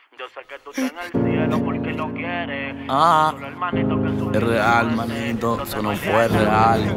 Yo sé que tú estás en el cielo porque lo quieres. Solo el manito que sube. Es real, manito, eso no fue real.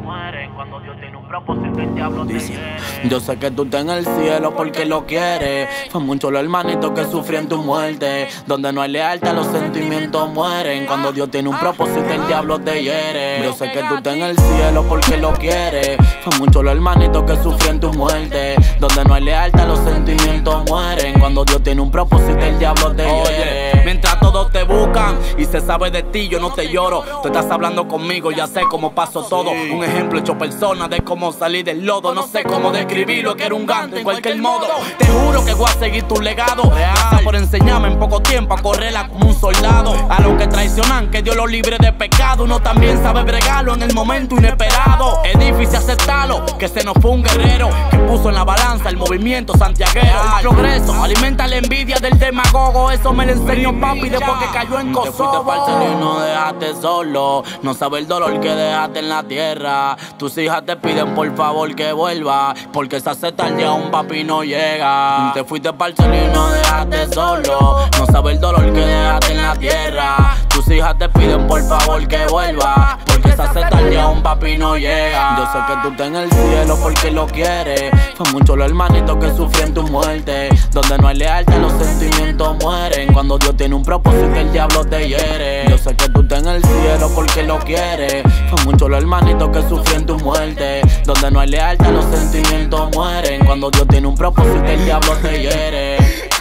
Cuando Dios tiene un propósito, el diablo te hiere. Yo sé que tú estás en el cielo porque lo quieres. Fue mucho los hermanitos que sufrieron tu muerte. Donde no hay lealtad, los sentimientos mueren. Cuando Dios tiene un propósito, el diablo te hiere. Yo sé que tú estás en el cielo porque lo quieres. Fue mucho los hermanitos que sufrieron tu muerte. Donde no hay lealtad, los sentimientos mueren. Cuando Dios tiene un propósito, el diablo te hiere. Mientras todos te buscan y se sabe de ti, yo no te lloro. Tú estás hablando conmigo, ya sé cómo pasó todo. Un ejemplo hecho persona de cómo salir del lodo. No sé cómo describirlo, que era un ganto en cualquier modo. Te juro que voy a seguir tu legado. Gracias por enseñarme en poco tiempo a correrla como un soldado. A los que traicionan, que Dios los libre de pecado. Uno también sabe bregarlo en el momento inesperado. Es difícil aceptarlo, que se nos fue un guerrero que puso en la balanza el movimiento santiaguero. El progreso alimenta la envidia del demagogo. Eso me lo enseñó papi después que cayó en Kosovo. Te fuiste pa'l cielo y no dejaste solo. No sabes el dolor que dejaste en la tierra. Tus hijas te piden por favor que vuelva, porque se hace tarde aún papi no llega. Te fuiste pa'l cielo y no dejaste solo. No sabes el dolor que dejaste en la tierra. Tus hijas te piden por favor que vuelva, porque se hace tarde aún papi no llega. Yo sé que tú estás en el cielo porque lo quieres. Fue mucho los hermanitos que sufrieron tu muerte. Donde no hay lealtad, los sentimientos mueren. Cuando Dios tiene un propósito, el diablo te hiere. Yo sé que tú estás en el cielo porque lo quieres. Fue mucho los hermanitos que sufrieron tu muerte. Donde no hay lealtad, los sentimientos mueren. Cuando Dios tiene un propósito, el diablo te hiere.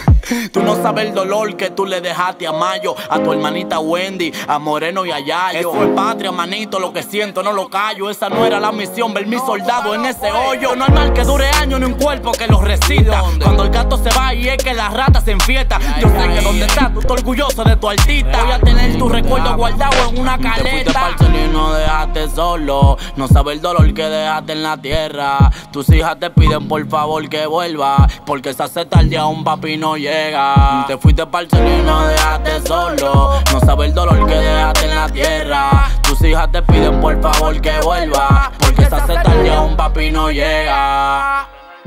Tú no sabes el dolor que tú le dejaste a Mayo, a tu hermanita Wendy, a Moreno y a Yayo. Eso es patria, manito, lo que siento no lo callo. Esa no era la misión, ver mis soldados en ese hoyo. No hay mal que dure años ni un cuerpo que los resista. Cuando el gato se va y es que la rata se enfiesta. Yo sé que donde estás tú estás orgulloso de tu artista. Voy a tener tu recuerdo guardado en una caleta. Te fuiste pa'l cielo y no dejaste solo. No sabes el dolor que dejaste en la tierra. Tus hijas te piden por favor que vuelva, porque se hace tarde aún papi no llega. Te fuiste pa'l cielo y no dejaste solo. No sabes el dolor que dejaste en la tierra. Tus hijas te piden por favor que vuelva, porque se hace tarde aún papi no llega.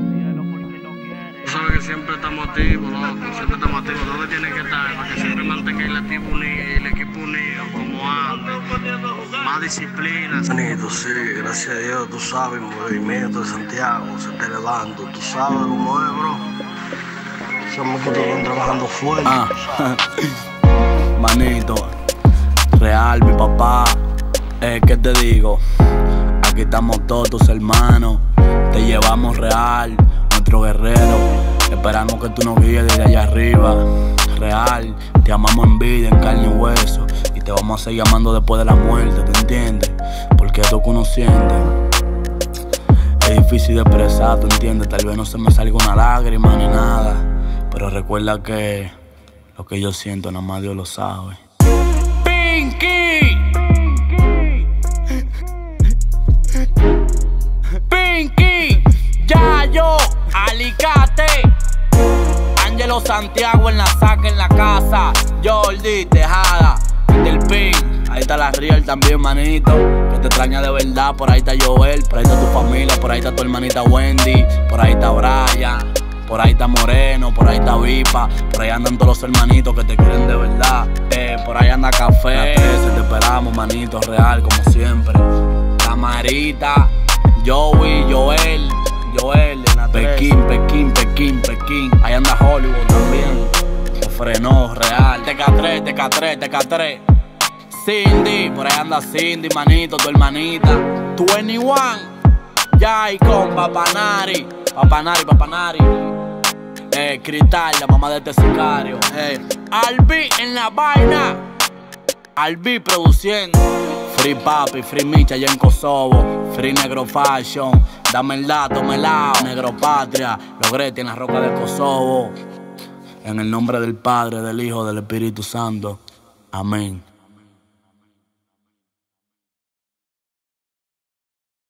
Tú sabes que siempre estamos activos, loco, siempre estamos activos. ¿Dónde tiene que estar? Para que siempre mantenga el equipo unido, como antes. Más disciplina. Manito, sí, gracias a Dios, tú sabes, el movimiento de Santiago se está elevando. Tú sabes cómo es, bro. Somos que están trabajando fuerte. Manito, real, mi papá. ¿Qué te digo? Aquí estamos todos tus hermanos. Te llevamos real, nuestro guerrero. Esperamos que tú nos guíes desde allá arriba. Real, te amamos en vida, en carne y hueso. Y te vamos a seguir amando después de la muerte, ¿te entiendes? Porque es lo que uno siente. Es difícil de expresar, ¿tú entiendes? Tal vez no se me salga una lágrima ni nada, pero recuerda que lo que yo siento nada más Dios lo sabe. Pinky, Pinky, Yayo, Alicate, Ángelo Santiago en la saca en la casa, Jordi Tejada, del Pin. Ahí está la Riel también, manito, que te extraña de verdad. Por ahí está Joel, por ahí está tu familia, por ahí está tu hermanita Wendy, por ahí está Brian, por ahí está Moreno, por ahí está Vipa, por ahí andan todos los hermanitos que te quieren de verdad. Por ahí anda Café, te esperamos, manito, real, como siempre. Camarita, Joey, Joel, en la Pekín. Ahí anda Hollywood también, se frenó, real. TK3. Cindy, por ahí anda Cindy, manito, tu hermanita. 21, Jai con Papanari. Cristal, la mamá de este sicario. Albi en la vaina. Albi produciendo. Free Papi, Free Micha allá en Kosovo. Free Negro Fashion. Dame el dato, Negro Patria. Logrete en la roca de Kosovo. En el nombre del Padre, del Hijo, del Espíritu Santo. Amén.